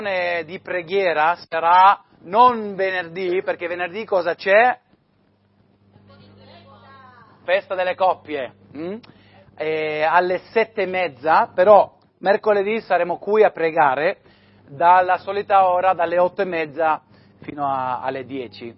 Di preghiera sarà non venerdì, perché venerdì cosa c'è? Festa delle coppie, alle 7:30, però mercoledì saremo qui a pregare dalla solita ora, dalle 8:30 fino alle 10.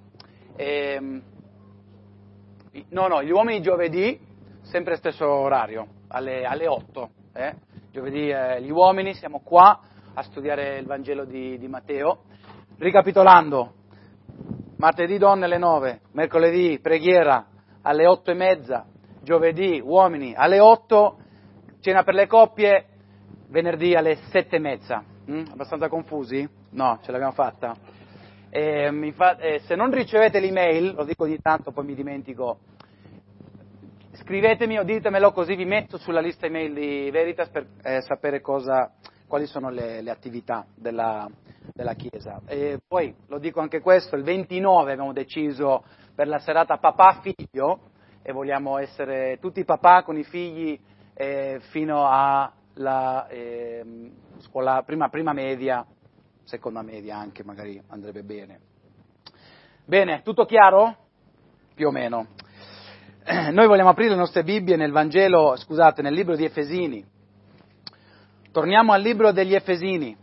Gli uomini giovedì, sempre stesso orario, alle 8. Giovedì gli uomini siamo qua a studiare il Vangelo di Matteo. Ricapitolando, martedì donne alle 9, mercoledì preghiera alle 8:30, giovedì uomini alle 8, cena per le coppie, venerdì alle 7:30. Abbastanza confusi? No, ce l'abbiamo fatta. Se non ricevete l'email, lo dico ogni tanto, poi mi dimentico, scrivetemi o ditemelo, così vi metto sulla lista email di Veritas per sapere quali sono le attività della Chiesa. E poi, lo dico anche questo, il 29 abbiamo deciso per la serata papà-figlio e vogliamo essere tutti papà con i figli fino alla scuola, prima media, seconda media anche, magari andrebbe bene. Bene, tutto chiaro? Più o meno. Noi vogliamo aprire le nostre Bibbie nel libro di Efesini. Torniamo al libro degli Efesini.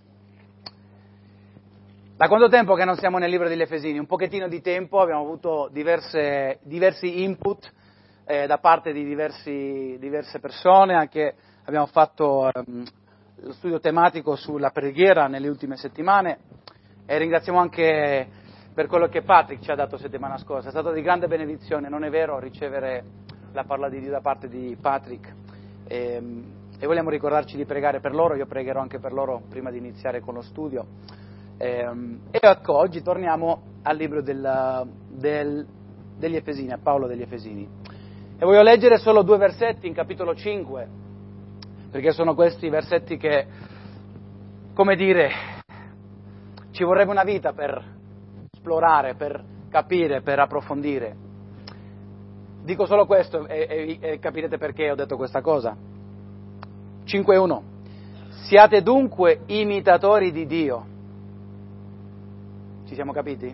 Da quanto tempo che non siamo nel libro degli Efesini? Un pochettino di tempo, abbiamo avuto diversi input da parte di diverse persone, anche abbiamo fatto lo studio tematico sulla preghiera nelle ultime settimane e ringraziamo anche per quello che Patrick ci ha dato settimana scorsa. È stato di grande benedizione, non è vero, ricevere la parola di Dio da parte di Patrick e vogliamo ricordarci di pregare per loro. Io pregherò anche per loro prima di iniziare con lo studio. E ecco, oggi torniamo al libro degli Efesini, a Paolo degli Efesini. E voglio leggere solo 2 versetti in capitolo 5, perché sono questi versetti che, come dire, ci vorrebbe una vita per esplorare, per capire, per approfondire. Dico solo questo e capirete perché ho detto questa cosa. 5:1. Siate dunque imitatori di Dio. Ci siamo capiti?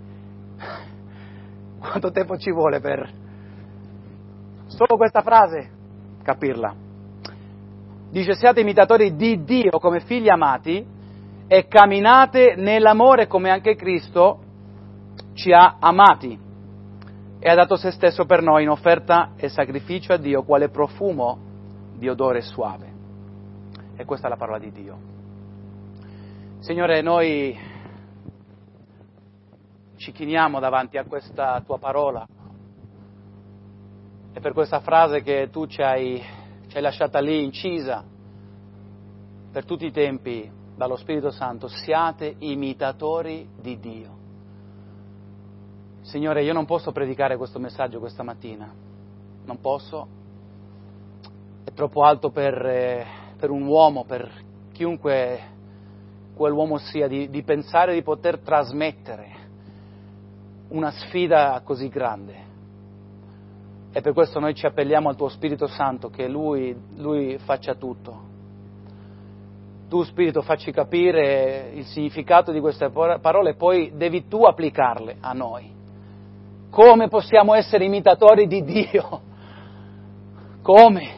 Quanto tempo ci vuole per solo questa frase capirla? Dice: siate imitatori di Dio come figli amati e camminate nell'amore come anche Cristo ci ha amati e ha dato se stesso per noi in offerta e sacrificio a Dio quale profumo di odore suave. E questa è la parola di Dio. Signore, noi ci chiniamo davanti a questa tua parola e per questa frase che tu ci hai lasciata lì incisa per tutti i tempi dallo Spirito Santo: siate imitatori di Dio. Signore, io non posso predicare questo messaggio questa mattina, non posso, è troppo alto per un uomo, per chiunque quell'uomo sia, di pensare di poter trasmettere una sfida così grande. E per questo noi ci appelliamo al tuo Spirito Santo, che Lui faccia tutto. Tu, Spirito, facci capire il significato di queste parole e poi devi tu applicarle a noi. Come possiamo essere imitatori di Dio? Come?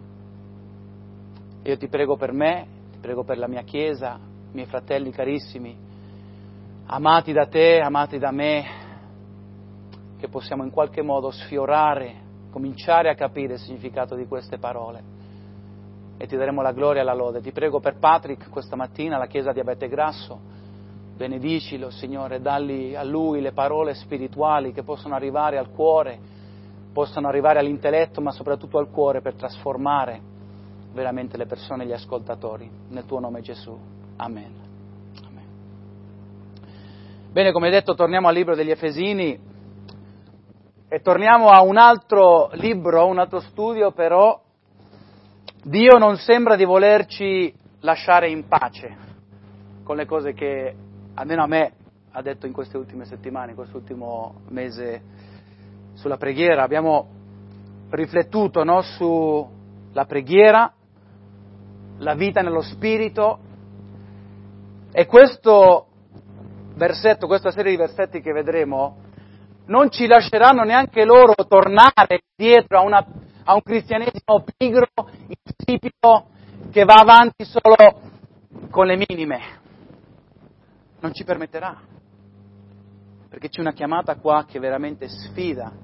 Io ti prego per me, ti prego per la mia Chiesa, i miei fratelli carissimi, amati da te, amati da me, che possiamo in qualche modo sfiorare, cominciare a capire il significato di queste parole. E ti daremo la gloria e la lode. Ti prego per Patrick questa mattina, la Chiesa di Abete Grasso, benedicilo, Signore, dalli a lui le parole spirituali che possono arrivare al cuore, possono arrivare all'intelletto, ma soprattutto al cuore, per trasformare veramente le persone e gli ascoltatori. Nel tuo nome, Gesù. Amen. Amen. Bene, come detto, torniamo al libro degli Efesini e torniamo a un altro libro, un altro studio, però Dio non sembra di volerci lasciare in pace con le cose che, almeno a me, ha detto in queste ultime settimane, in quest'ultimo mese sulla preghiera. Abbiamo riflettuto, no, sulla preghiera, la vita nello Spirito E questo versetto, questa serie di versetti che vedremo, non ci lasceranno neanche loro tornare dietro a un cristianesimo pigro, insipido, che va avanti solo con le minime. Non ci permetterà, perché c'è una chiamata qua che veramente sfida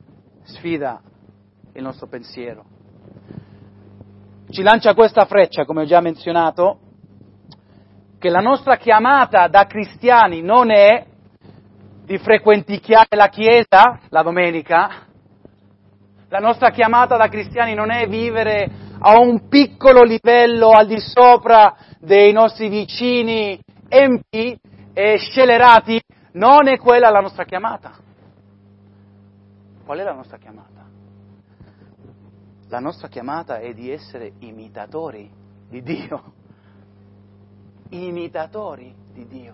il nostro pensiero. Ci lancia questa freccia, come ho già menzionato, che la nostra chiamata da cristiani non è di frequenticchiare la chiesa la domenica, la nostra chiamata da cristiani non è vivere a un piccolo livello al di sopra dei nostri vicini empi e scelerati, non è quella la nostra chiamata. Qual è la nostra chiamata? La nostra chiamata è di essere imitatori di Dio. Imitatori di Dio.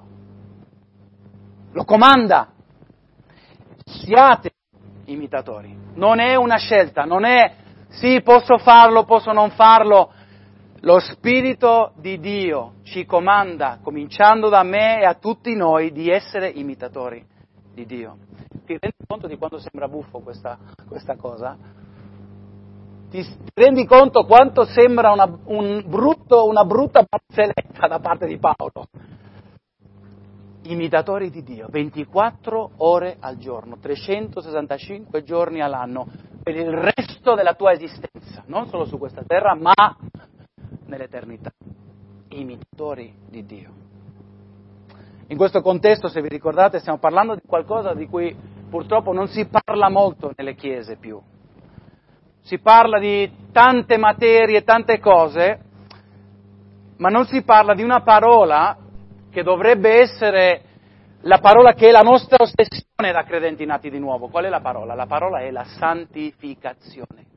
Lo comanda. Siate imitatori. Non è una scelta, non è sì, posso farlo, posso non farlo. Lo Spirito di Dio ci comanda, cominciando da me e a tutti noi, di essere imitatori di Dio. Ti rendi conto di quanto sembra buffo questa cosa? Ti rendi conto quanto sembra una brutta barzelletta da parte di Paolo? Imitatori di Dio, 24 ore al giorno, 365 giorni all'anno, per il resto della tua esistenza, non solo su questa terra, ma nell'eternità. Imitatori di Dio. In questo contesto, se vi ricordate, stiamo parlando di qualcosa di cui purtroppo non si parla molto nelle chiese più. Si parla di tante materie, tante cose, ma non si parla di una parola che dovrebbe essere la parola che è la nostra ossessione da credenti nati di nuovo. Qual è la parola? La parola è la santificazione.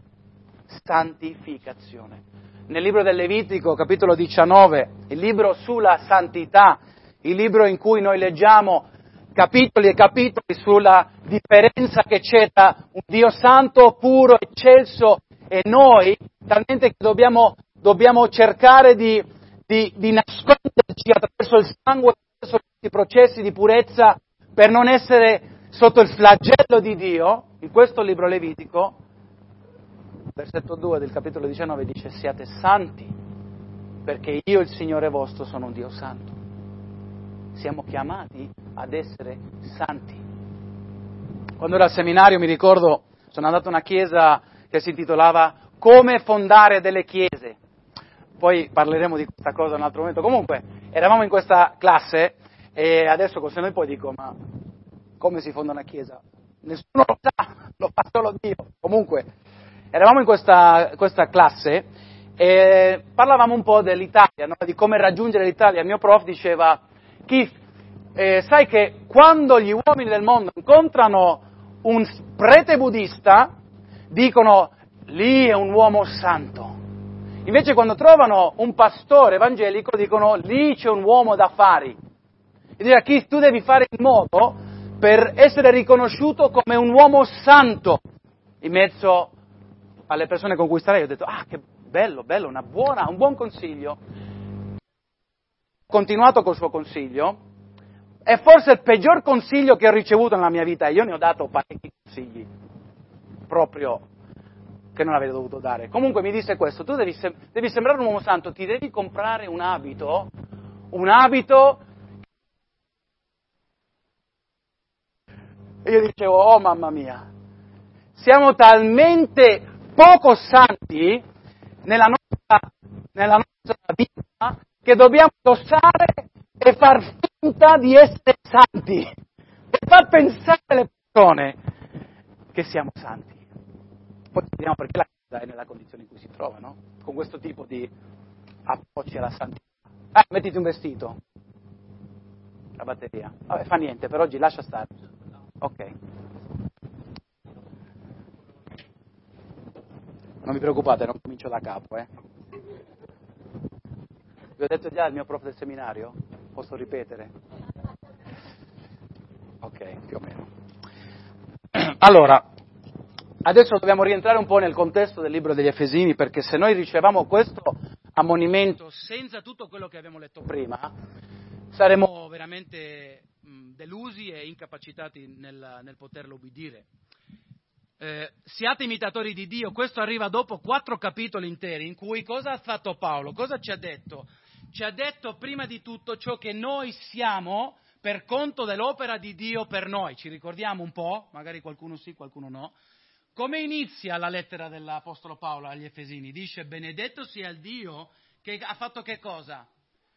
Santificazione. Nel libro del Levitico, capitolo 19, il libro sulla santità, il libro in cui noi leggiamo capitoli e capitoli sulla differenza che c'è tra un Dio santo, puro, eccelso e noi, talmente che dobbiamo cercare di nasconderci attraverso il sangue, attraverso questi processi di purezza per non essere sotto il flagello di Dio. In questo libro Levitico, versetto 2 del capitolo 19 dice: siate santi, perché io, il Signore vostro, sono un Dio santo. Siamo chiamati ad essere santi. Quando ero al seminario, mi ricordo, sono andato a una chiesa che si intitolava Come fondare delle chiese. Poi parleremo di questa cosa in un altro momento. Comunque, eravamo in questa classe e adesso se noi poi dico, ma come si fonda una chiesa? Nessuno lo sa, lo fa solo Dio. Comunque, eravamo in questa classe e parlavamo un po' dell'Italia, no? Di come raggiungere l'Italia. Il mio prof diceva: Keith, sai che quando gli uomini del mondo incontrano un prete buddista, dicono lì è un uomo santo. Invece quando trovano un pastore evangelico dicono lì c'è un uomo d'affari. E dirà: Keith, tu devi fare in modo per essere riconosciuto come un uomo santo in mezzo alle persone con cui starei. Ho detto: che bello, un buon consiglio. Ho continuato col suo consiglio, è forse il peggior consiglio che ho ricevuto nella mia vita. Io ne ho dato parecchi consigli, proprio che non avrei dovuto dare. Comunque mi disse questo: tu devi sembrare un uomo santo, ti devi comprare un abito, e io dicevo: oh mamma mia, siamo talmente poco santi nella nostra vita che dobbiamo indossare e far finta di essere santi, per far pensare alle persone che siamo santi. Poi vediamo perché la Chiesa è nella condizione in cui si trova, no? Con questo tipo di approcci alla santità. Mettiti un vestito. La batteria. Vabbè, fa niente, per oggi lascia stare. Ok. Non vi preoccupate, non comincio da capo, Vi ho detto già il mio prof del seminario? Posso ripetere? Ok, più o meno. Allora, adesso dobbiamo rientrare un po' nel contesto del libro degli Efesini, perché se noi ricevamo questo ammonimento, senza tutto quello che abbiamo letto prima, saremo veramente delusi e incapacitati nel poterlo ubbidire. Siate imitatori di Dio, questo arriva dopo 4 capitoli interi in cui cosa ha fatto Paolo? Cosa ci ha detto? Ci ha detto prima di tutto ciò che noi siamo per conto dell'opera di Dio per noi. Ci ricordiamo un po'? Magari qualcuno sì, qualcuno no. Come inizia la lettera dell'Apostolo Paolo agli Efesini? Dice: benedetto sia il Dio che ha fatto che cosa?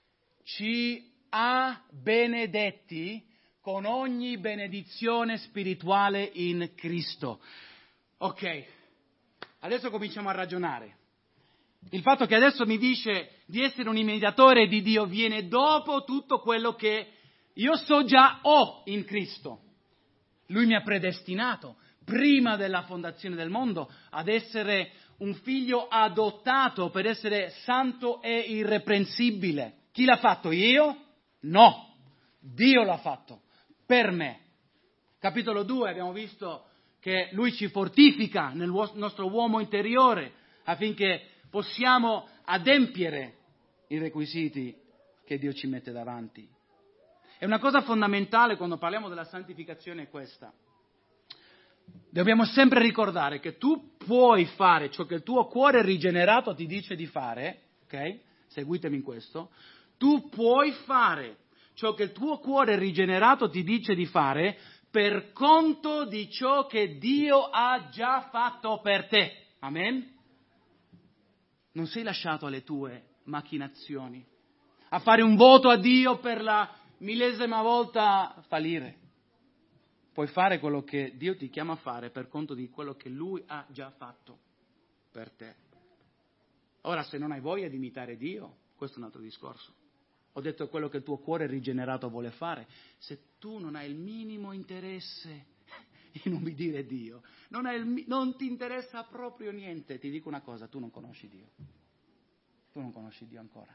Ci ha benedetti con ogni benedizione spirituale in Cristo. Ok, adesso cominciamo a ragionare. Il fatto che adesso mi dice di essere un imitatore di Dio viene dopo tutto quello che io so già ho in Cristo. Lui mi ha predestinato prima della fondazione del mondo ad essere un figlio adottato per essere santo e irreprensibile. Chi l'ha fatto? Io? No, Dio l'ha fatto per me. Capitolo 2 abbiamo visto che Lui ci fortifica nel nostro uomo interiore affinché possiamo adempiere i requisiti che Dio ci mette davanti. E una cosa fondamentale quando parliamo della santificazione è questa. Dobbiamo sempre ricordare che tu puoi fare ciò che il tuo cuore rigenerato ti dice di fare, ok? Seguitemi in questo. Tu puoi fare ciò che il tuo cuore rigenerato ti dice di fare per conto di ciò che Dio ha già fatto per te. Amen? Non sei lasciato alle tue macchinazioni, a fare un voto a Dio per la 1000ª volta fallire. Puoi fare quello che Dio ti chiama a fare per conto di quello che Lui ha già fatto per te. Ora, se non hai voglia di imitare Dio, questo è un altro discorso. Ho detto quello che il tuo cuore rigenerato vuole fare. Se tu non hai il minimo interesse in ubbidire Dio, non ti interessa proprio niente, ti dico una cosa, tu non conosci Dio. Tu non conosci Dio ancora.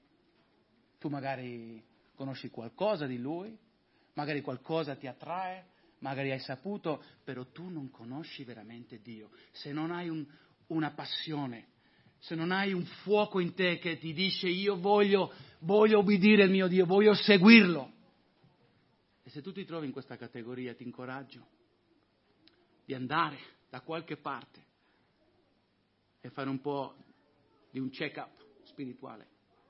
Tu magari conosci qualcosa di Lui, magari qualcosa ti attrae, magari hai saputo, però tu non conosci veramente Dio. Se non hai una passione, se non hai un fuoco in te che ti dice io voglio obbedire il mio Dio, voglio seguirlo. E se tu ti trovi in questa categoria ti incoraggio di andare da qualche parte e fare un po' di un check-up spirituale.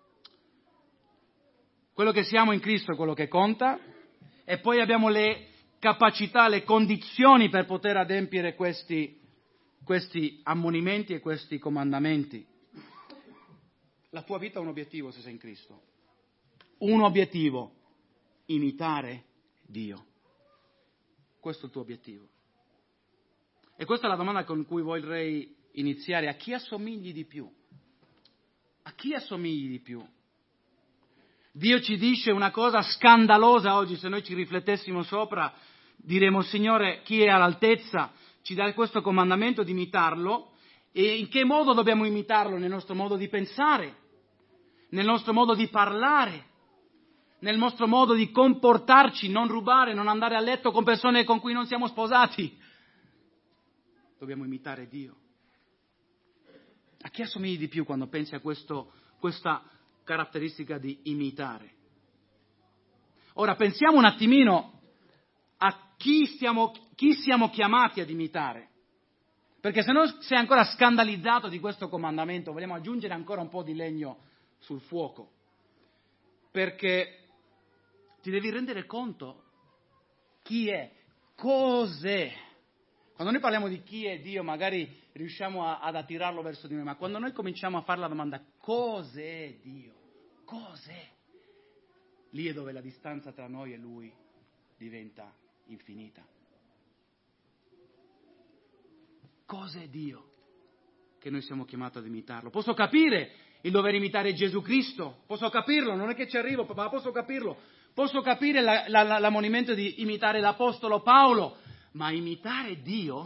Quello che siamo in Cristo è quello che conta e poi abbiamo le capacità, le condizioni per poter adempiere questi ammonimenti e questi comandamenti. La tua vita ha un obiettivo se sei in Cristo. Un obiettivo: imitare Dio. Questo è il tuo obiettivo. E questa è la domanda con cui vorrei iniziare. A chi assomigli di più? A chi assomigli di più? Dio ci dice una cosa scandalosa oggi, se noi ci riflettessimo sopra, diremo: Signore, chi è all'altezza? Ci dà questo comandamento di imitarlo. E in che modo dobbiamo imitarlo? Nel nostro modo di pensare, nel nostro modo di parlare, nel nostro modo di comportarci, non rubare, non andare a letto con persone con cui non siamo sposati. Dobbiamo imitare Dio. A chi assomigli di più quando pensi a questa caratteristica di imitare? Ora pensiamo un attimino a chi siamo chiamati ad imitare. Perché se non sei ancora scandalizzato di questo comandamento, vogliamo aggiungere ancora un po' di legno sul fuoco. Perché ti devi rendere conto chi è, cos'è. Quando noi parliamo di chi è Dio, magari riusciamo ad attirarlo verso di noi, ma quando noi cominciamo a fare la domanda cos'è Dio? Cos'è? Lì è dove la distanza tra noi e Lui diventa infinita. Cos'è Dio? Che noi siamo chiamati ad imitarlo. Posso capire il dover imitare Gesù Cristo, posso capirlo, non è che ci arrivo, ma posso capirlo. Posso capire l'ammonimento di imitare l'Apostolo Paolo, ma imitare Dio?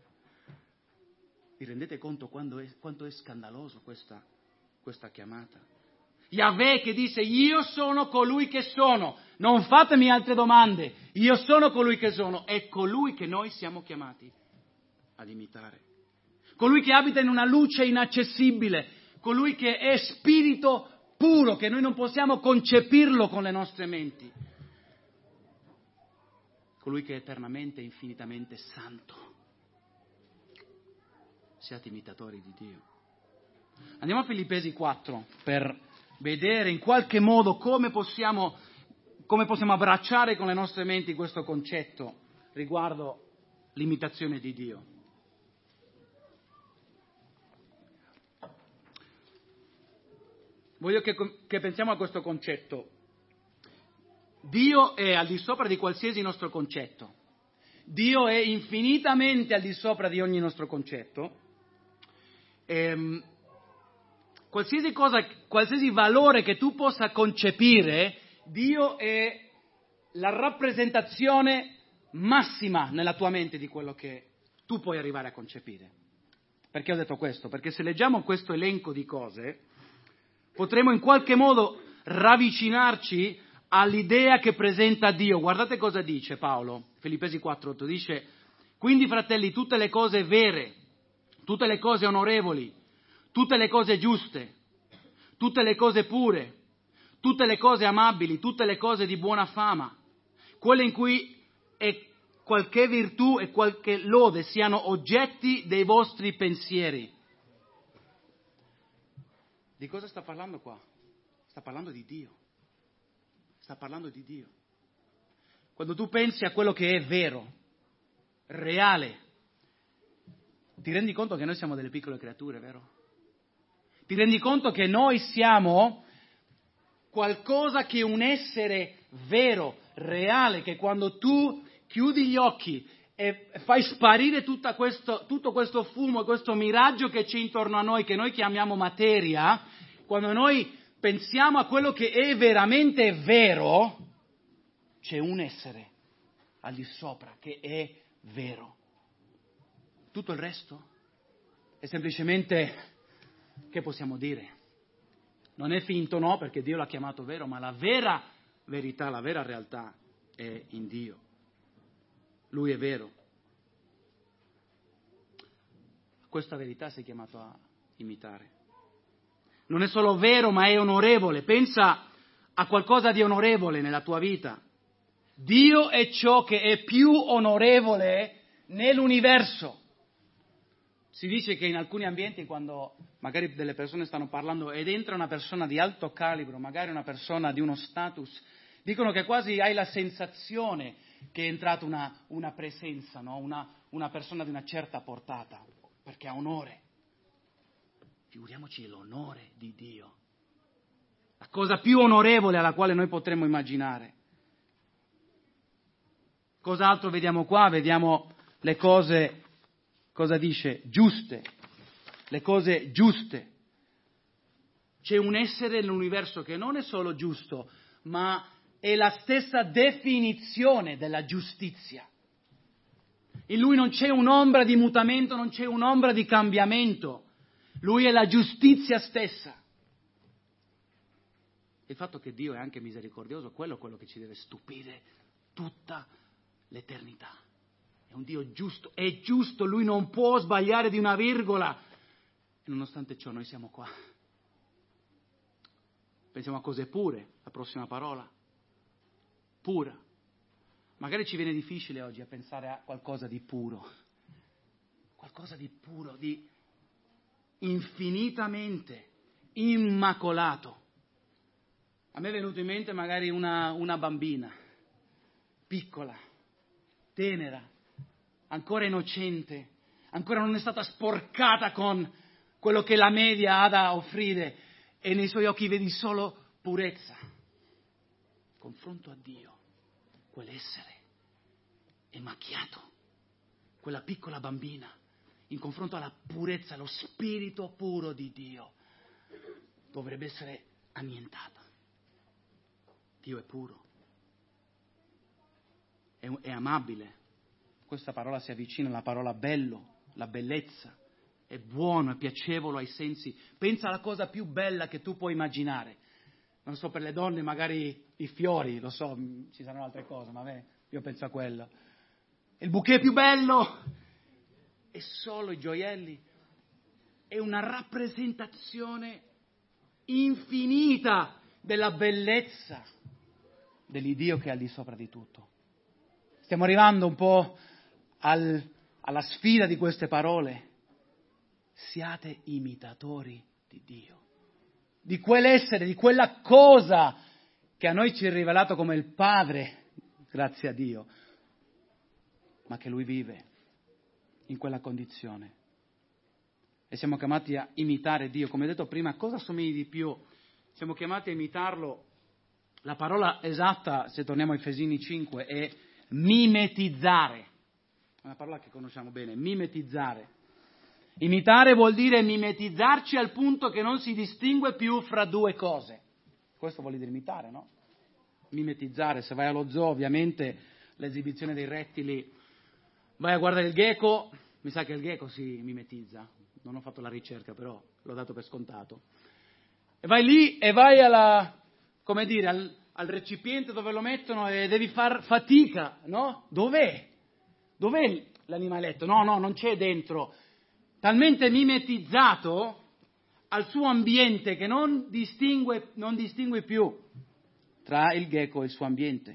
Vi rendete conto quanto è scandaloso questa chiamata? Yahweh che dice: io sono colui che sono, non fatemi altre domande, io sono colui che sono, è colui che noi siamo chiamati ad imitare. Colui che abita in una luce inaccessibile, colui che è spirito puro, che noi non possiamo concepirlo con le nostre menti, colui che è eternamente e infinitamente santo. Siate imitatori di Dio. Andiamo a Filippesi 4 per vedere in qualche modo come possiamo abbracciare con le nostre menti questo concetto riguardo l'imitazione di Dio. Voglio che pensiamo a questo concetto. Dio è al di sopra di qualsiasi nostro concetto. Dio è infinitamente al di sopra di ogni nostro concetto. Qualsiasi cosa, qualsiasi valore che tu possa concepire, Dio è la rappresentazione massima nella tua mente di quello che tu puoi arrivare a concepire. Perché ho detto questo? Perché se leggiamo questo elenco di cose, potremo in qualche modo ravvicinarci all'idea che presenta Dio. Guardate cosa dice Paolo, Filippesi 4:8, dice: quindi fratelli, tutte le cose vere, tutte le cose onorevoli, tutte le cose giuste, tutte le cose pure, tutte le cose amabili, tutte le cose di buona fama, quelle in cui è qualche virtù e qualche lode siano oggetti dei vostri pensieri. Di cosa sta parlando qua? Sta parlando di Dio. Sta parlando di Dio. Quando tu pensi a quello che è vero, reale, ti rendi conto che noi siamo delle piccole creature, vero? Ti rendi conto che noi siamo qualcosa che è un essere vero, reale, che quando tu chiudi gli occhi e fai sparire tutto questo fumo, questo miraggio che c'è intorno a noi, che noi chiamiamo materia, quando noi pensiamo a quello che è veramente vero, c'è un essere al di sopra che è vero. Tutto il resto è semplicemente, che possiamo dire? Non è finto, no, perché Dio l'ha chiamato vero, ma la vera verità, la vera realtà è in Dio. Lui è vero. Questa verità sei chiamato a imitare. Non è solo vero, ma è onorevole. Pensa a qualcosa di onorevole nella tua vita. Dio è ciò che è più onorevole nell'universo. Si dice che in alcuni ambienti, quando magari delle persone stanno parlando ed entra una persona di alto calibro, magari una persona di uno status, dicono che quasi hai la sensazione che è entrata una presenza, no? Una persona di una certa portata, perché ha onore. Figuriamoci l'onore di Dio, la cosa più onorevole alla quale noi potremmo immaginare. Cos'altro vediamo qua? Vediamo le cose, cosa dice? Giuste, le cose giuste. C'è un essere nell'universo che non è solo giusto, ma è la stessa definizione della giustizia. In Lui non c'è un'ombra di mutamento, non c'è un'ombra di cambiamento. Lui è la giustizia stessa. Il fatto che Dio è anche misericordioso, quello è quello che ci deve stupire tutta l'eternità. È un Dio giusto, è giusto, Lui non può sbagliare di una virgola. E nonostante ciò noi siamo qua. Pensiamo a cose pure, la prossima parola. Pura. Magari ci viene difficile oggi a pensare a qualcosa di puro. Qualcosa di puro, di infinitamente immacolato. A me è venuto in mente magari una bambina, piccola, tenera, ancora innocente, ancora non è stata sporcata con quello che la media ha da offrire e nei suoi occhi vedi solo purezza. Confronto a Dio, quell'essere è macchiato, quella piccola bambina, in confronto alla purezza, allo spirito puro di Dio, dovrebbe essere annientata. Dio è puro, è amabile. Questa parola si avvicina alla parola bello, la bellezza. È buono, è piacevole ai sensi. Pensa alla cosa più bella che tu puoi immaginare. Non so, per le donne magari i fiori, lo so, ci saranno altre cose, ma io penso a quello. Il bouquet più bello e solo i gioielli. è una rappresentazione infinita della bellezza dell'Iddio che è al di sopra di tutto. Stiamo arrivando un po' alla sfida di queste parole. Siate imitatori di Dio, di quell'essere, di quella cosa che a noi ci è rivelato come il Padre, grazie a Dio, ma che Lui vive in quella condizione. E siamo chiamati a imitare Dio. Come detto prima, cosa assomigli di più? Siamo chiamati a imitarlo. La parola esatta, se torniamo a Efesini 5, è mimetizzare. È una parola che conosciamo bene, mimetizzare. Imitare vuol dire mimetizzarci al punto che non si distingue più fra due cose. Questo vuol dire imitare, no? Mimetizzare. Se vai allo zoo, ovviamente, l'esibizione dei rettili, vai a guardare il gecko, mi sa che il gecko si mimetizza. Non ho fatto la ricerca, però l'ho dato per scontato. E vai lì e vai al recipiente dove lo mettono e devi far fatica, no? Dov'è? Dov'è l'animaletto? No, non c'è dentro. Talmente mimetizzato al suo ambiente che non distingue più tra il gecko e il suo ambiente.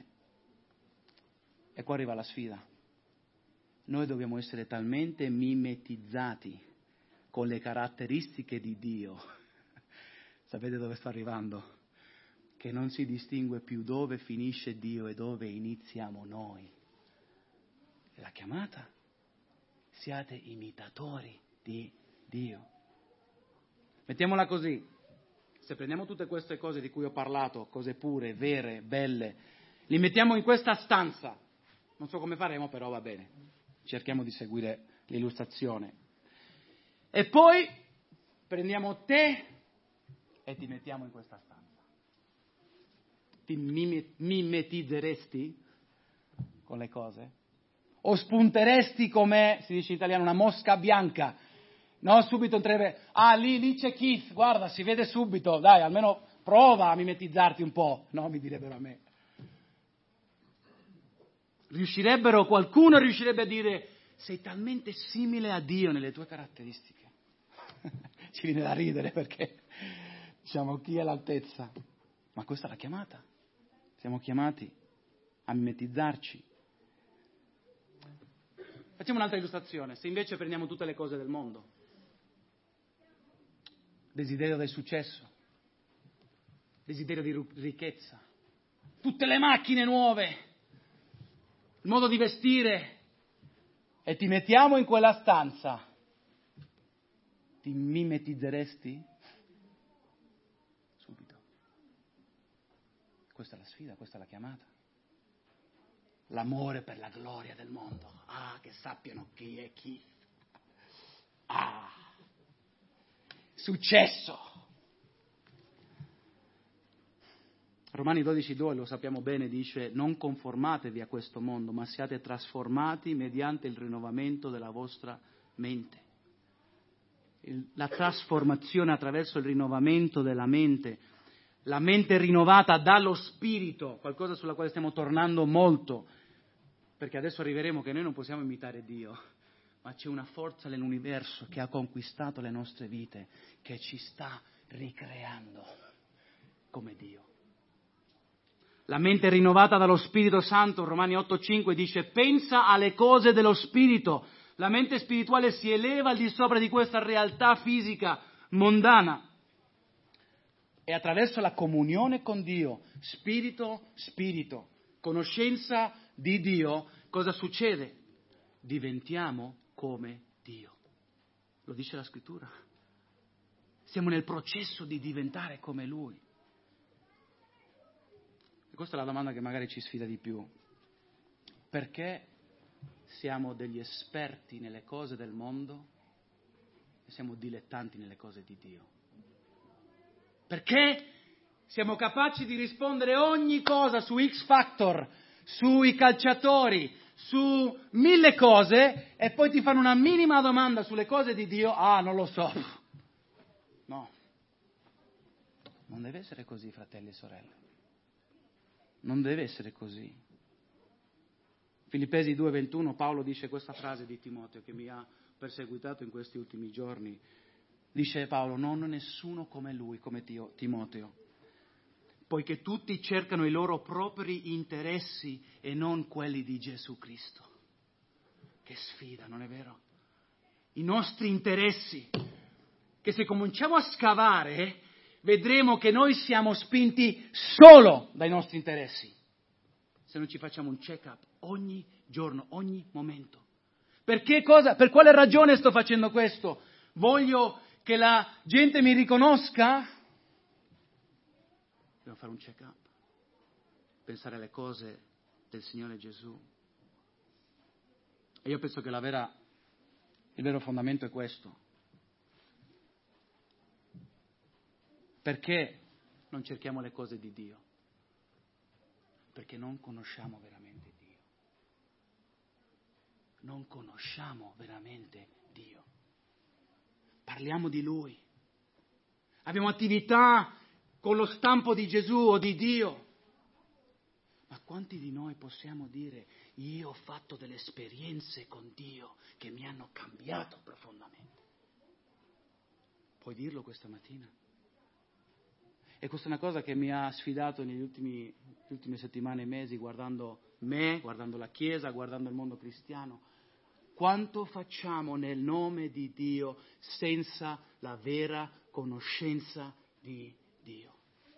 E qua arriva la sfida. Noi dobbiamo essere talmente mimetizzati con le caratteristiche di Dio, sapete dove sto arrivando? Che non si distingue più dove finisce Dio e dove iniziamo noi. E la chiamata? Siate imitatori di Dio. Mettiamola così, se prendiamo tutte queste cose di cui ho parlato, cose pure, vere, belle, li mettiamo in questa stanza, non so come faremo, però va bene, cerchiamo di seguire l'illustrazione. E poi prendiamo te e ti mettiamo in questa stanza. Ti mimetizzeresti con le cose? O spunteresti come, si dice in italiano, una mosca bianca? No, subito entrerebbe, lì c'è Keith, guarda, si vede subito, dai, almeno prova a mimetizzarti un po', no, mi direbbero a me. Qualcuno riuscirebbe a dire, sei talmente simile a Dio nelle tue caratteristiche. Ci viene da ridere perché, diciamo, chi è all'altezza? Ma questa è la chiamata. Siamo chiamati a mimetizzarci. Facciamo un'altra illustrazione. Se invece prendiamo tutte le cose del mondo, desiderio del successo, desiderio di ricchezza, tutte le macchine nuove, il modo di vestire, e ti mettiamo in quella stanza, ti mimetizzeresti? Subito. Questa è la sfida, questa è la chiamata. L'amore per la gloria del mondo. Che sappiano chi è chi. Successo. Romani 12,2, lo sappiamo bene, dice: non conformatevi a questo mondo, ma siate trasformati mediante il rinnovamento della vostra mente. La trasformazione attraverso il rinnovamento della mente, la mente rinnovata dallo Spirito, qualcosa sulla quale stiamo tornando molto, perché adesso arriveremo che noi non possiamo imitare Dio, ma c'è una forza nell'universo che ha conquistato le nostre vite, che ci sta ricreando come Dio. La mente rinnovata dallo Spirito Santo, Romani 8,5 dice: pensa alle cose dello Spirito. La mente spirituale si eleva al di sopra di questa realtà fisica mondana. E attraverso la comunione con Dio, spirito, conoscenza di Dio, cosa succede? Diventiamo come Dio. Lo dice la Scrittura. Siamo nel processo di diventare come Lui. E questa è la domanda che magari ci sfida di più. Perché siamo degli esperti nelle cose del mondo e siamo dilettanti nelle cose di Dio? Perché siamo capaci di rispondere ogni cosa su X Factor, sui calciatori, su 1000 cose, e poi ti fanno una minima domanda sulle cose di Dio? Non lo so. No. Non deve essere così, fratelli e sorelle. Non deve essere così. Filippesi 2,21, Paolo dice questa frase di Timoteo che mi ha perseguitato in questi ultimi giorni. dice Paolo, non nessuno come lui, come Timoteo, poiché tutti cercano i loro propri interessi e non quelli di Gesù Cristo. Che sfida, non è vero? I nostri interessi, che se cominciamo a scavare, vedremo che noi siamo spinti solo dai nostri interessi. Se non ci facciamo un check-up ogni giorno, ogni momento. Perché cosa? Per quale ragione sto facendo questo? Voglio che la gente mi riconosca? Devo fare un check-up. Pensare alle cose del Signore Gesù. E io penso che il vero fondamento è questo. Perché non cerchiamo le cose di Dio? Perché non conosciamo veramente Dio. Non conosciamo veramente Dio. Parliamo di Lui. Abbiamo attività con lo stampo di Gesù o di Dio. Ma quanti di noi possiamo dire, io ho fatto delle esperienze con Dio che mi hanno cambiato profondamente? Puoi dirlo questa mattina? E questa è una cosa che mi ha sfidato nelle ultime settimane e mesi, guardando me, guardando la Chiesa, guardando il mondo cristiano. Quanto facciamo nel nome di Dio senza la vera conoscenza di Dio?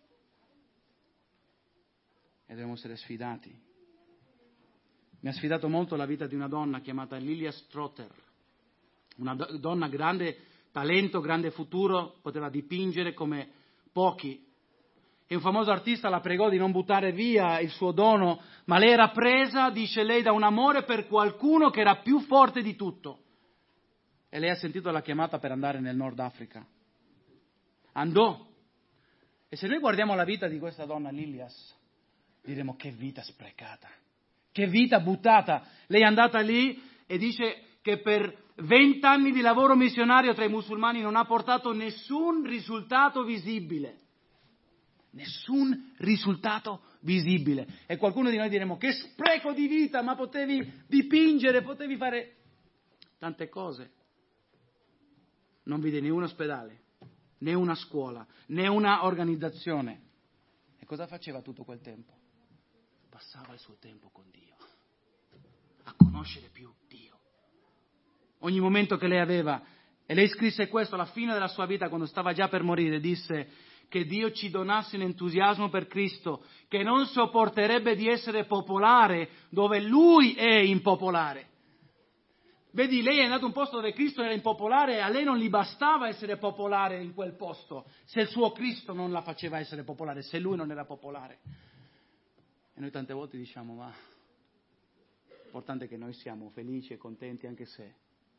E dobbiamo essere sfidati. Mi ha sfidato molto la vita di una donna chiamata Lilia Strotter, una donna grande talento, grande futuro, poteva dipingere come pochi. E un famoso artista la pregò di non buttare via il suo dono, ma lei era presa, dice lei, da un amore per qualcuno che era più forte di tutto. E lei ha sentito la chiamata per andare nel Nord Africa. Andò. E se noi guardiamo la vita di questa donna Lilias, diremo che vita sprecata, che vita buttata. Lei è andata lì e dice che per 20 anni di lavoro missionario tra i musulmani non ha portato nessun risultato visibile. Nessun risultato visibile. E qualcuno di noi diremo, che spreco di vita, ma potevi dipingere, potevi fare tante cose. Non vide né un ospedale, né una scuola, né una organizzazione. E cosa faceva tutto quel tempo? Passava il suo tempo con Dio, a conoscere più Dio. Ogni momento che lei aveva, e lei scrisse questo alla fine della sua vita, quando stava già per morire, disse che Dio ci donasse un entusiasmo per Cristo, che non sopporterebbe di essere popolare dove Lui è impopolare. Vedi, lei è andata in un posto dove Cristo era impopolare e a lei non gli bastava essere popolare in quel posto, se il suo Cristo non la faceva essere popolare, se Lui non era popolare. E noi tante volte diciamo, ma l'importante è che noi siamo felici e contenti anche se.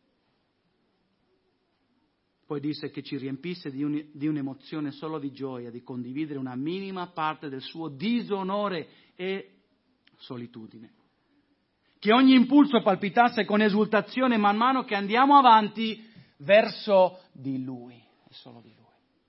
Poi disse che ci riempisse di un'emozione solo di gioia, di condividere una minima parte del suo disonore e solitudine. Che ogni impulso palpitasse con esultazione man mano che andiamo avanti verso di Lui, e solo di Lui.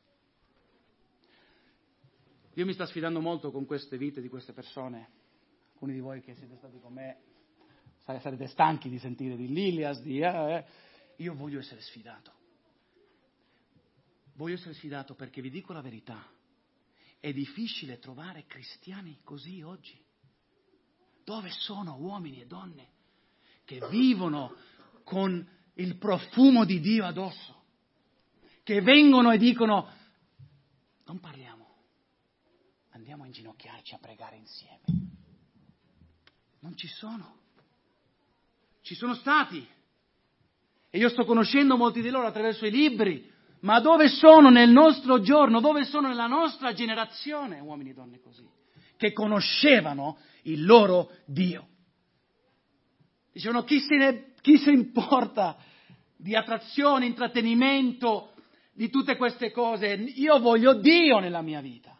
Dio mi sta sfidando molto con queste vite di queste persone. Alcuni di voi che siete stati con me sarete stanchi di sentire di Lilias, Io voglio essere sfidato. Voglio essere sfidato perché vi dico la verità. È difficile trovare cristiani così oggi. Dove sono uomini e donne che vivono con il profumo di Dio addosso? Che vengono e dicono, non parliamo, andiamo a inginocchiarci a pregare insieme. Non ci sono. Ci sono stati. E io sto conoscendo molti di loro attraverso i libri. Ma dove sono nel nostro giorno, dove sono nella nostra generazione uomini e donne così, che conoscevano il loro Dio? Dicevano, chi se importa di attrazione, intrattenimento, di tutte queste cose? Io voglio Dio nella mia vita.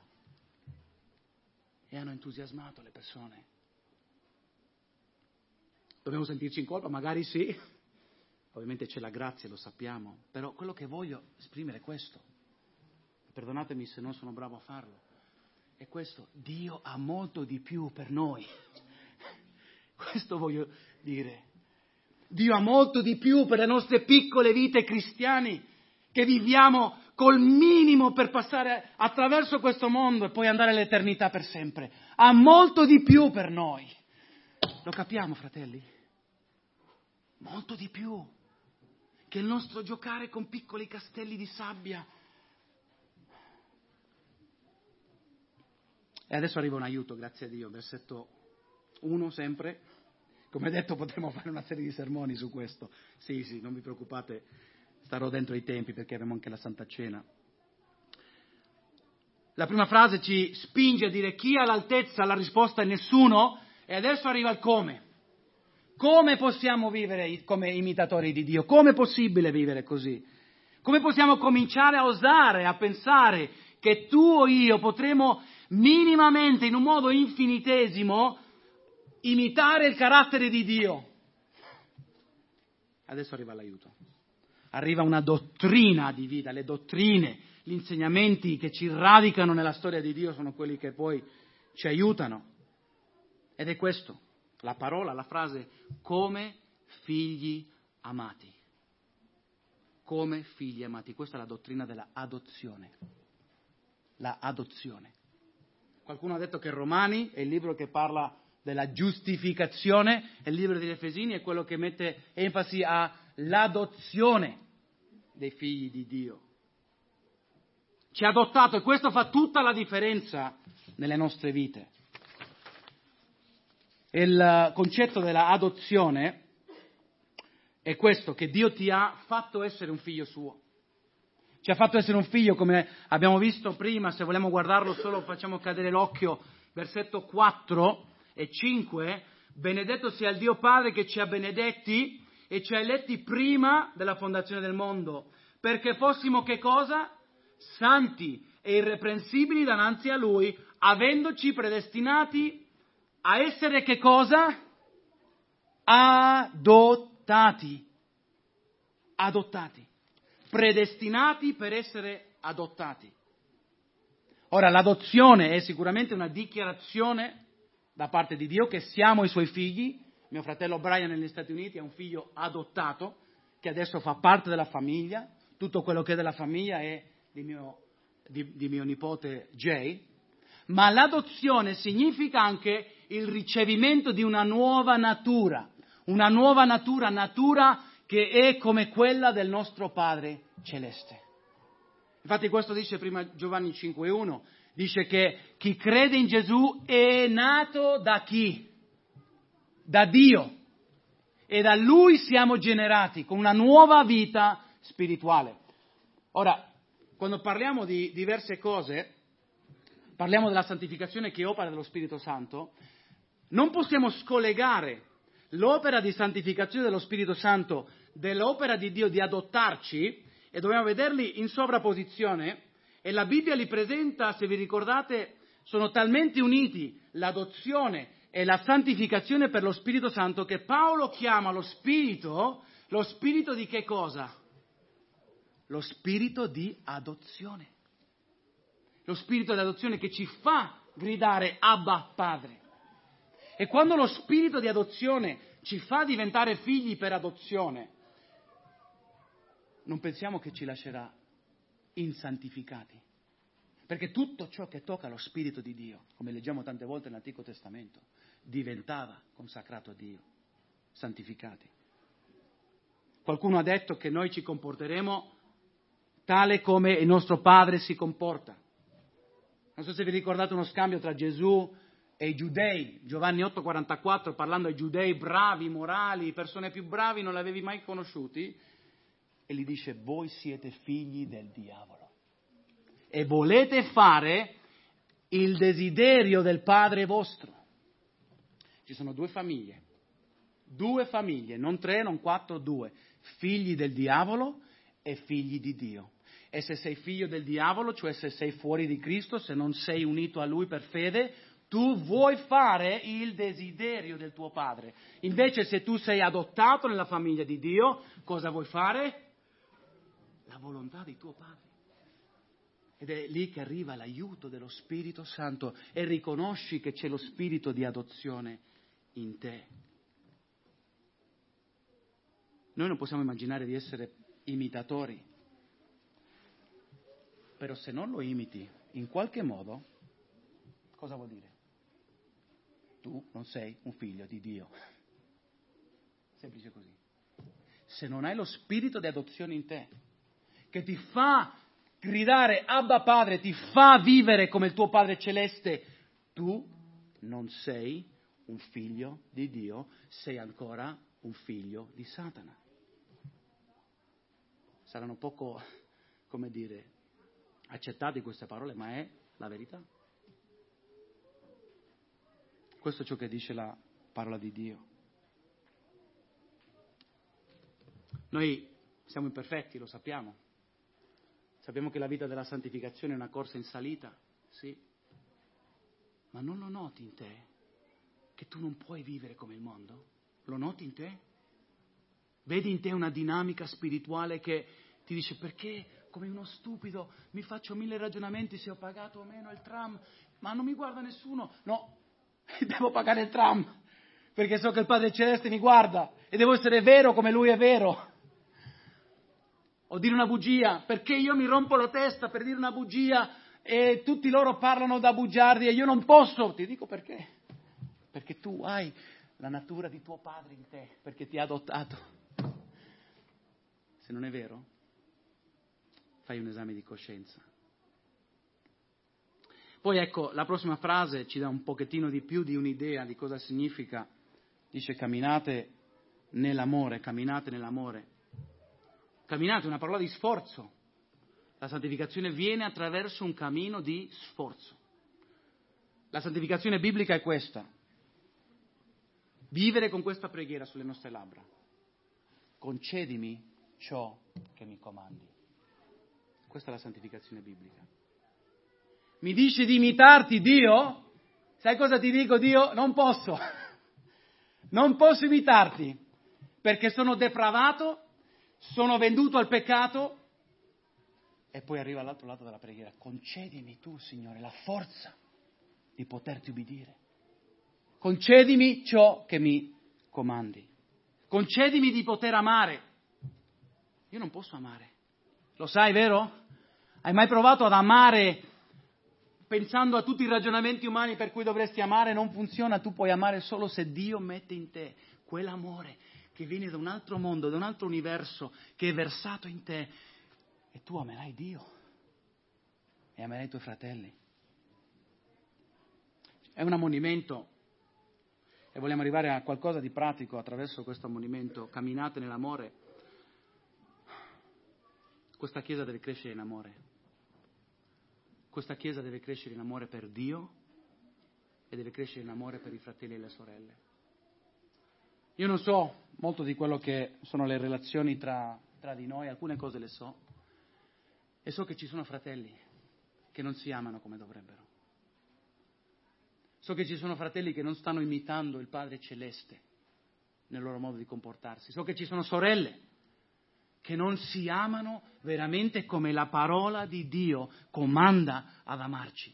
E hanno entusiasmato le persone. Dobbiamo sentirci in colpa? Magari sì. Ovviamente c'è la grazia, lo sappiamo, però quello che voglio esprimere è questo. Perdonatemi se non sono bravo a farlo. È questo, Dio ha molto di più per noi. Questo voglio dire. Dio ha molto di più per le nostre piccole vite cristiane. che viviamo col minimo per passare attraverso questo mondo e poi andare all'eternità per sempre. Ha molto di più per noi. Lo capiamo, fratelli? Molto di più che il nostro giocare con piccoli castelli di sabbia. E adesso arriva un aiuto, grazie a Dio, versetto 1 sempre. Come detto, potremmo fare una serie di sermoni su questo. Sì, non vi preoccupate, starò dentro i tempi perché abbiamo anche la Santa Cena. La prima frase ci spinge a dire chi ha l'altezza, la risposta è nessuno, e adesso arriva il come. Come possiamo vivere come imitatori di Dio? Come è possibile vivere così? Come possiamo cominciare a osare, a pensare che tu o io potremo minimamente, in un modo infinitesimo, imitare il carattere di Dio? Adesso arriva l'aiuto. Arriva una dottrina di vita, le dottrine, gli insegnamenti che ci radicano nella storia di Dio sono quelli che poi ci aiutano. Ed è questo, la parola, la frase, come figli amati. Come figli amati. Questa è la dottrina della adozione. La adozione. Qualcuno ha detto che Romani è il libro che parla della giustificazione, e il libro degli Efesini è quello che mette enfasi all'adozione dei figli di Dio. Ci ha adottato e questo fa tutta la differenza nelle nostre vite. Il concetto della adozione è questo, che Dio ti ha fatto essere un figlio suo. Ci ha fatto essere un figlio, come abbiamo visto prima, se vogliamo guardarlo solo facciamo cadere l'occhio, versetto 4 e 5, benedetto sia il Dio Padre che ci ha benedetti e ci ha eletti prima della fondazione del mondo, perché fossimo che cosa? Santi e irreprensibili dinanzi a Lui, avendoci predestinati a essere che cosa? Adottati. Adottati. Predestinati per essere adottati. Ora, l'adozione è sicuramente una dichiarazione da parte di Dio che siamo i Suoi figli. Mio fratello Brian negli Stati Uniti è un figlio adottato che adesso fa parte della famiglia. Tutto quello che è della famiglia è di mio nipote Jay. Ma l'adozione significa anche il ricevimento di una nuova natura che è come quella del nostro Padre Celeste. Infatti questo dice prima Giovanni 5,1, dice che chi crede in Gesù è nato da chi? Da Dio. E da Lui siamo generati con una nuova vita spirituale. Ora, quando parliamo di diverse cose, parliamo della santificazione che opera dello Spirito Santo, non possiamo scollegare l'opera di santificazione dello Spirito Santo dell'opera di Dio di adottarci, e dobbiamo vederli in sovrapposizione, e la Bibbia li presenta, se vi ricordate, sono talmente uniti l'adozione e la santificazione per lo Spirito Santo che Paolo chiama lo Spirito di che cosa? Lo Spirito di adozione. Lo Spirito di adozione che ci fa gridare Abba Padre. E quando lo Spirito di adozione ci fa diventare figli per adozione, non pensiamo che ci lascerà insantificati. Perché tutto ciò che tocca lo Spirito di Dio, come leggiamo tante volte nell'Antico Testamento, diventava consacrato a Dio, santificati. Qualcuno ha detto che noi ci comporteremo tale come il nostro Padre si comporta. Non so se vi ricordate uno scambio tra Gesù e i giudei, Giovanni 8,44, parlando ai giudei bravi, morali, persone più bravi, non li avevi mai conosciuti, e gli dice: voi siete figli del diavolo e volete fare il desiderio del padre vostro. Ci sono due famiglie, non 3, non 4, 2, figli del diavolo e figli di Dio. E se sei figlio del diavolo, cioè se sei fuori di Cristo, se non sei unito a Lui per fede, tu vuoi fare il desiderio del tuo padre. Invece se tu sei adottato nella famiglia di Dio, cosa vuoi fare? La volontà di tuo padre. Ed è lì che arriva l'aiuto dello Spirito Santo e riconosci che c'è lo spirito di adozione in te. Noi non possiamo immaginare di essere imitatori Però se non lo imiti in qualche modo, cosa vuol dire? Tu non sei un figlio di Dio. Semplice così. Se non hai lo spirito di adozione in te, che ti fa gridare Abba Padre, ti fa vivere come il tuo Padre Celeste, tu non sei un figlio di Dio, sei ancora un figlio di Satana. Saranno poco, come dire, accettate queste parole, ma è la verità. Questo è ciò che dice la parola di Dio. Noi siamo imperfetti, lo sappiamo. Sappiamo che la vita della santificazione è una corsa in salita, sì. Ma non lo noti in te che tu non puoi vivere come il mondo? Lo noti in te? Vedi in te una dinamica spirituale che ti dice: perché come uno stupido mi faccio 1000 ragionamenti se ho pagato o meno il tram, ma non mi guarda nessuno. No, devo pagare il tram perché so che il Padre Celeste mi guarda e devo essere vero come Lui è vero. O dire una bugia, perché io mi rompo la testa per dire una bugia e tutti loro parlano da bugiardi e io non posso. Ti dico perché. Perché tu hai la natura di tuo padre in te, perché ti ha adottato. Se non è vero, fai un esame di coscienza. Poi ecco, la prossima frase ci dà un pochettino di più di un'idea di cosa significa. Dice camminate nell'amore, camminate nell'amore. Camminate è una parola di sforzo. La santificazione viene attraverso un cammino di sforzo. La santificazione biblica è questa. Vivere con questa preghiera sulle nostre labbra. Concedimi ciò che mi comandi. Questa è la santificazione biblica. Mi dice di imitarti, Dio? Sai cosa ti dico, Dio? Non posso. Non posso imitarti perché sono depravato, sono venduto al peccato. E poi arriva all'altro lato della preghiera. Concedimi tu, Signore, la forza di poterti ubbidire. Concedimi ciò che mi comandi. Concedimi di poter amare. Io non posso amare. Lo sai, vero? Hai mai provato ad amare pensando a tutti i ragionamenti umani per cui dovresti amare? Non funziona. Tu puoi amare solo se Dio mette in te quell'amore che viene da un altro mondo, da un altro universo, che è versato in te. E tu amerai Dio e amerai i tuoi fratelli. È un ammonimento e vogliamo arrivare a qualcosa di pratico attraverso questo ammonimento. Camminate nell'amore. Questa Chiesa deve crescere in amore. Questa Chiesa deve crescere in amore per Dio e deve crescere in amore per i fratelli e le sorelle. Io non so molto di quello che sono le relazioni tra di noi, alcune cose le so. E so che ci sono fratelli che non si amano come dovrebbero. So che ci sono fratelli che non stanno imitando il Padre Celeste nel loro modo di comportarsi. So che ci sono sorelle che non si amano veramente come la parola di Dio comanda ad amarci.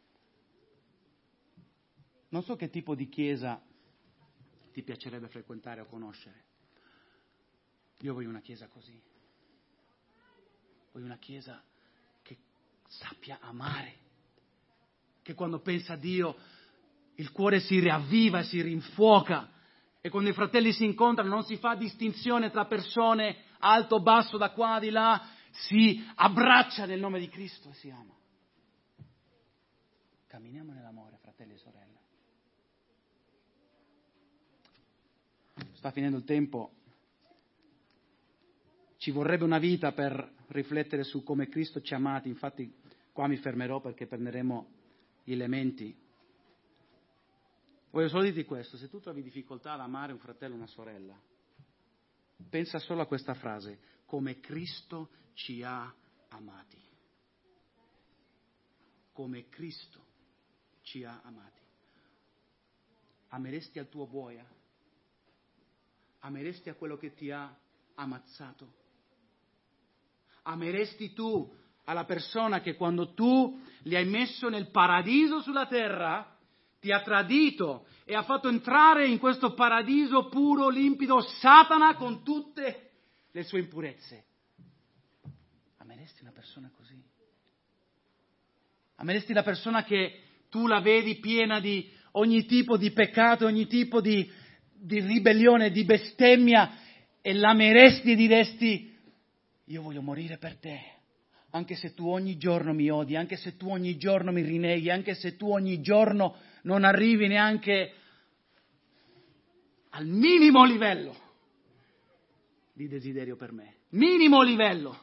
Non so che tipo di chiesa ti piacerebbe frequentare o conoscere. Io voglio una chiesa così. Voglio una chiesa che sappia amare, che quando pensa a Dio il cuore si riavviva e si rinfuoca, e quando i fratelli si incontrano non si fa distinzione tra persone alto, basso, da qua, di là, si abbraccia nel nome di Cristo e si ama. Camminiamo nell'amore, fratelli e sorelle. Sta finendo il tempo. Ci vorrebbe una vita per riflettere su come Cristo ci ha amati, infatti qua mi fermerò perché prenderemo gli elementi. Voglio solo dirti questo: se tu trovi difficoltà ad amare un fratello o una sorella, pensa solo a questa frase: come Cristo ci ha amati. Come Cristo ci ha amati. Ameresti al tuo boia? Ameresti a quello che ti ha ammazzato? Ameresti tu alla persona che quando tu li hai messo nel paradiso sulla terra ti ha tradito e ha fatto entrare in questo paradiso puro, limpido, Satana con tutte le sue impurezze? Ameresti una persona così? Ameresti la persona che tu la vedi piena di ogni tipo di peccato, ogni tipo di ribellione, di bestemmia, e l'ameresti e diresti: io voglio morire per te, anche se tu ogni giorno mi odi, anche se tu ogni giorno mi rinneghi, anche se tu ogni giorno non arrivi neanche al minimo livello di desiderio per me. Minimo livello.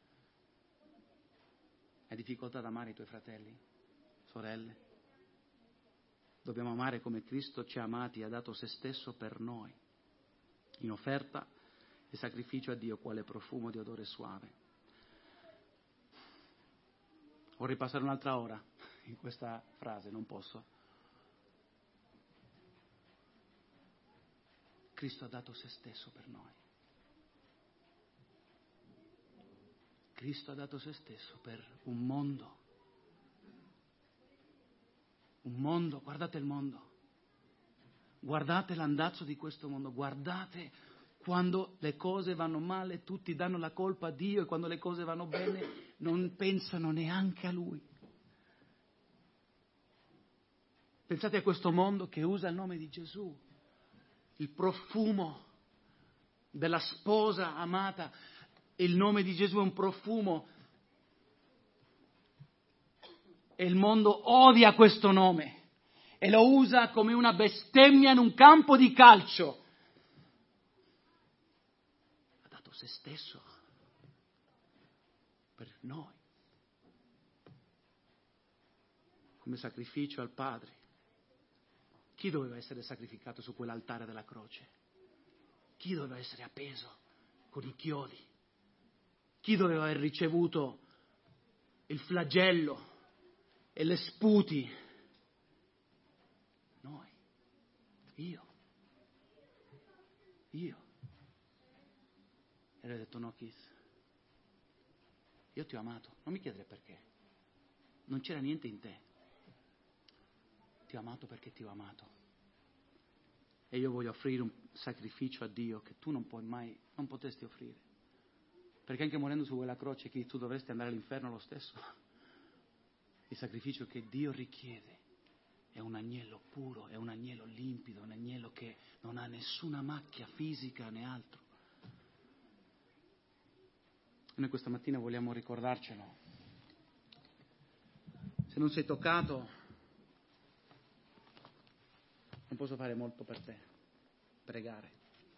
Hai difficoltà ad amare i tuoi fratelli, sorelle? Dobbiamo amare come Cristo ci ha amati e ha dato se stesso per noi, in offerta e sacrificio a Dio quale profumo di odore suave. Vorrei passare un'altra ora in questa frase, non posso. Cristo ha dato se stesso per noi. Cristo ha dato se stesso per un mondo. Un mondo, guardate il mondo. Guardate l'andazzo di questo mondo, guardate quando le cose vanno male, tutti danno la colpa a Dio, e quando le cose vanno bene non pensano neanche a Lui. Pensate a questo mondo che usa il nome di Gesù, il profumo della sposa amata. Il nome di Gesù è un profumo e il mondo odia questo nome e lo usa come una bestemmia in un campo di calcio. Ha dato se stesso per noi come sacrificio al Padre. Chi doveva essere sacrificato su quell'altare della croce? Chi doveva essere appeso con i chiodi? Chi doveva aver ricevuto il flagello e le sputi? Noi. Io. E lui ha detto: no, Keith, io ti ho amato. Non mi chiedere perché. Non c'era niente in te. Ti ho amato perché ti ho amato. E io voglio offrire un sacrificio a Dio che tu non potresti offrire. Perché anche morendo su quella croce, che tu dovresti andare all'inferno lo stesso. Il sacrificio che Dio richiede è un agnello puro, è un agnello limpido, un agnello che non ha nessuna macchia fisica né altro. E noi questa mattina vogliamo ricordarcelo. Se non sei toccato, non posso fare molto per te. Pregare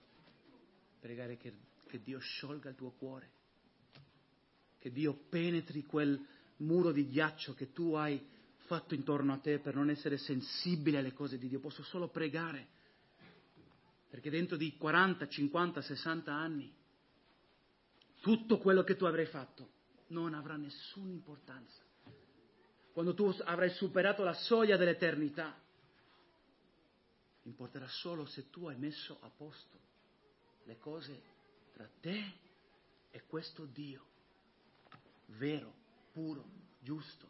che Dio sciolga il tuo cuore, che Dio penetri quel muro di ghiaccio che tu hai fatto intorno a te per non essere sensibile alle cose di Dio. Posso solo pregare, perché dentro di 40, 50, 60 anni tutto quello che tu avrai fatto non avrà nessuna importanza. Quando tu avrai superato la soglia dell'eternità, importerà solo se tu hai messo a posto le cose tra te e questo Dio vero, puro, giusto.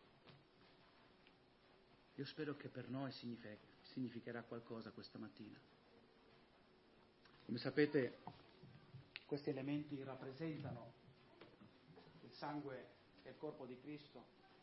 Io spero che per noi significherà qualcosa questa mattina. Come sapete, questi elementi rappresentano il sangue e il corpo di Cristo,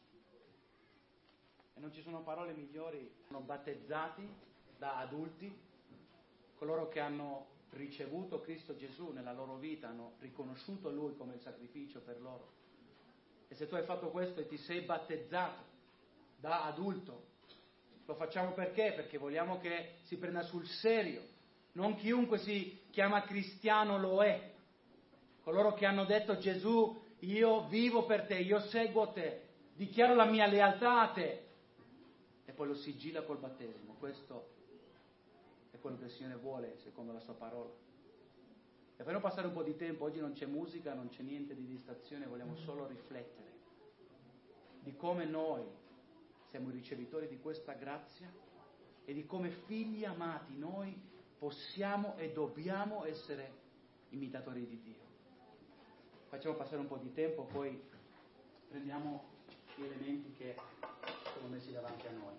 e non ci sono parole migliori. Sono battezzati da adulti, coloro che hanno ricevuto Cristo Gesù nella loro vita, hanno riconosciuto Lui come il sacrificio per loro. E se tu hai fatto questo e ti sei battezzato da adulto, lo facciamo perché? Perché vogliamo che si prenda sul serio. Non chiunque si chiama cristiano lo è. Coloro che hanno detto: Gesù, io vivo per te, io seguo te, dichiaro la mia lealtà a te, e poi lo sigilla col battesimo. Questo è quello che il Signore vuole secondo la sua parola. E per non passare un po' di tempo, oggi non c'è musica, non c'è niente di distrazione, vogliamo solo riflettere di come noi siamo i ricevitori di questa grazia e di come figli amati noi possiamo e dobbiamo essere imitatori di Dio. Facciamo passare un po' di tempo, poi prendiamo gli elementi che sono messi davanti a noi.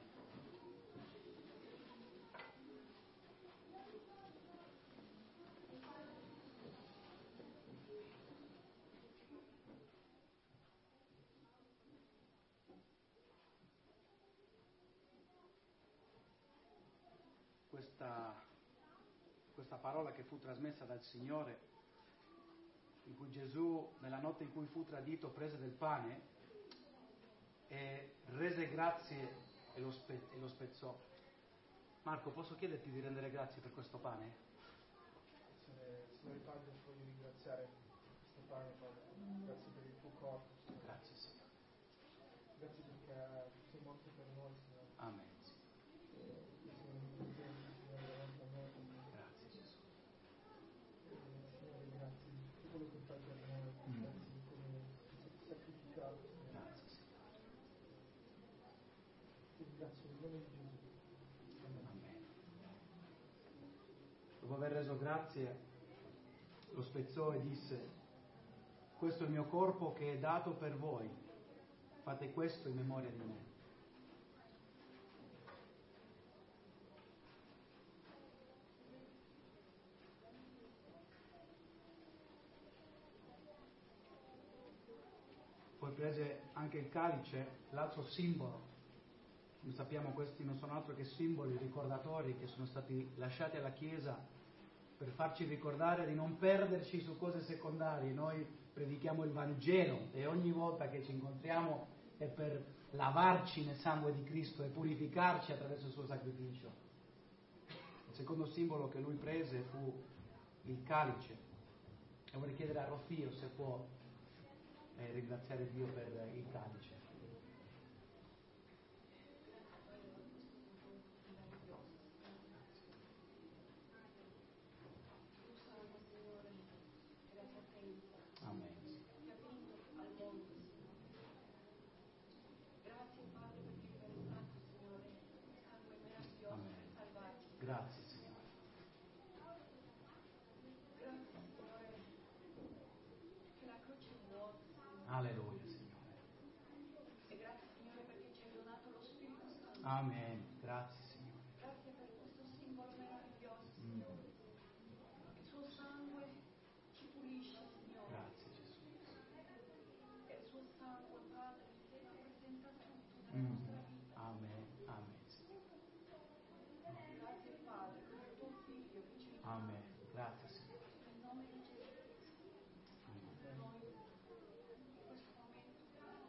questa parola che fu trasmessa dal Signore, in cui Gesù, nella notte in cui fu tradito, prese del pane e rese grazie e lo spezzò. Marco, posso chiederti di rendere grazie per questo pane? Signore Padre, voglio ringraziare questo pane, Padre. Grazie per il tuo corpo, Signore. Grazie, Signore. Grazie perché sei morto per noi, Signore. Amen, Signore. Grazie, Gesù. Signore, grazie di tutto quello che fai per noi. Grazie di come sei sacrificato, Signore. Grazie, Signore. Ti ringrazio nel nome di Gesù. Amen. Dopo aver reso grazie, lo spezzò e disse: questo è il mio corpo che è dato per voi, fate questo in memoria di me. Poi prese anche il calice, l'altro simbolo. Come sappiamo, questi non sono altro che simboli, ricordatori che sono stati lasciati alla Chiesa per farci ricordare di non perderci su cose secondarie. Noi predichiamo il Vangelo e ogni volta che ci incontriamo è per lavarci nel sangue di Cristo e purificarci attraverso il suo sacrificio. Il secondo simbolo che lui prese fu il calice. E vorrei chiedere a Rofio se può ringraziare Dio per il calice. Amen. Grazie Padre perché per il santo Signore, sangue meraviglioso per salvarci. Grazie Signore. Grazie Signore che la croce è vuota, Signore. Alleluia Signore. E grazie Signore perché ci hai donato lo Spirito Santo. Amen. Grazie Signore. Grazie per questo simbolo meraviglioso, Signore. Il suo sangue ci pulisce, Signore. Grazie Gesù. E il suo sangue, Padre, rappresenta tutto nella nostra vita. Amen. Amen Signore. Grazie Padre per il tuo Figlio che ci ricorda. Amen. Grazie Signore. Nel nome di Gesù Cristo. Amen. Noi in questo momento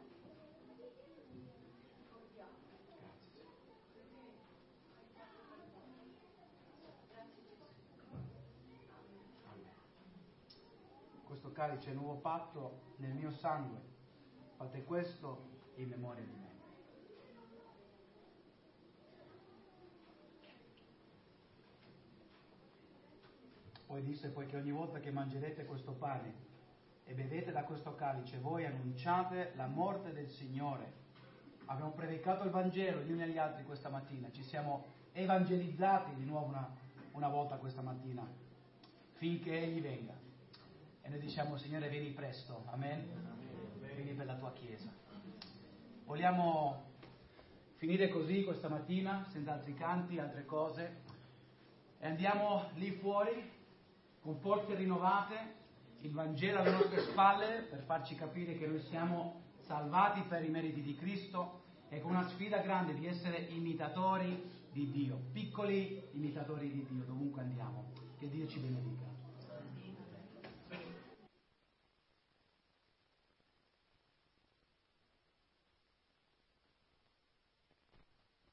ricordiamo Grazie Signore. quello che hai fatto per noi. Grazie Gesù. Amen. Amen. Questo calice è il nuovo patto nel mio sangue. Fate questo in memoria di me. Poi disse: poiché ogni volta che mangerete questo pane e bevete da questo calice, voi annunciate la morte del Signore. Abbiamo predicato il Vangelo gli uni agli altri questa mattina, ci siamo evangelizzati di nuovo una volta questa mattina, finché Egli venga. E noi diciamo: Signore, vieni presto, amen? Vieni per la tua Chiesa. Vogliamo finire così questa mattina, senza altri canti, altre cose, e andiamo lì fuori con forze rinnovate, il Vangelo alle nostre spalle, per farci capire che noi siamo salvati per i meriti di Cristo, e con una sfida grande di essere imitatori di Dio, piccoli imitatori di Dio, dovunque andiamo. Che Dio ci benedica.